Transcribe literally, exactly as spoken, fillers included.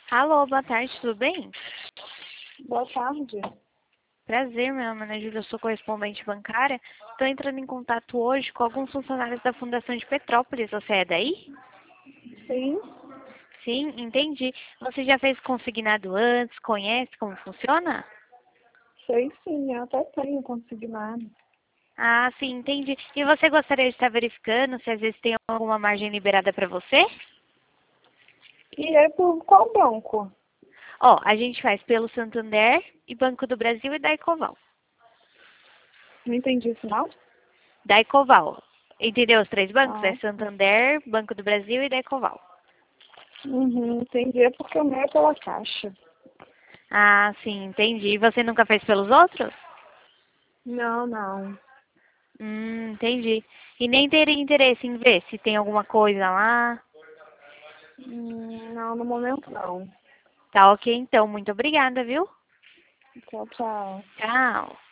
Alô, boa tarde, tudo bem? Boa tarde. Prazer, meu nome é Júlia, eu sou correspondente bancária. Estou entrando em contato hoje com alguns funcionários da Fundação de Petrópolis. Você é daí? Sim, Sim, entendi. Você já fez consignado antes? Conhece como funciona? sei sim, eu até tenho consignado. Ah, sim, entendi. E você gostaria de estar verificando se às vezes tem alguma margem liberada para você? E é por qual banco? Ó, a gente faz pelo Santander e Banco do Brasil e da Ecoval. Não entendi isso não? Da Ecoval. Entendeu os três bancos? É Ah, Santander, Banco do Brasil e da Ecoval. uhum, entendi. É porque o meu é pela Caixa. Ah, sim, entendi. E você nunca fez pelos outros? Não, não. Hum, entendi. E nem teria interesse em ver se tem alguma coisa lá? Hum, não, no momento não. Tá ok, então. Muito obrigada, viu? Tchau, tchau. Tchau.